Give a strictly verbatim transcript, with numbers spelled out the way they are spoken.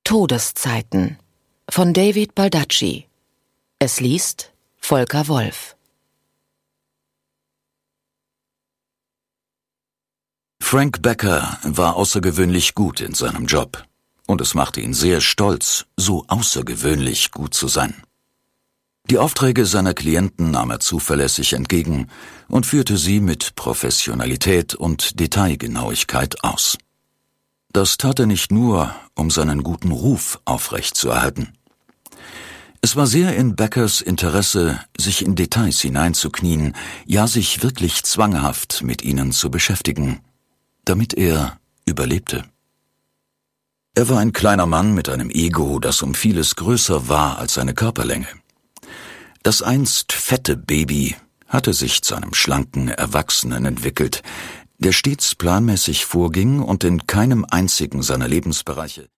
Todeszeiten von David Baldacci. Es liest Volker Wolf. Frank Becker war außergewöhnlich gut in seinem Job, und es machte ihn sehr stolz, so außergewöhnlich gut zu sein. Die Aufträge seiner Klienten nahm er zuverlässig entgegen und führte sie mit Professionalität und Detailgenauigkeit aus. Das tat er nicht nur, um seinen guten Ruf aufrechtzuerhalten. Es war sehr in Beckers Interesse, sich in Details hineinzuknien, ja sich wirklich zwanghaft mit ihnen zu beschäftigen, damit er überlebte. Er war ein kleiner Mann mit einem Ego, das um vieles größer war als seine Körperlänge. Das einst fette Baby hatte sich zu einem schlanken Erwachsenen entwickelt, der stets planmäßig vorging und in keinem einzigen seiner Lebensbereiche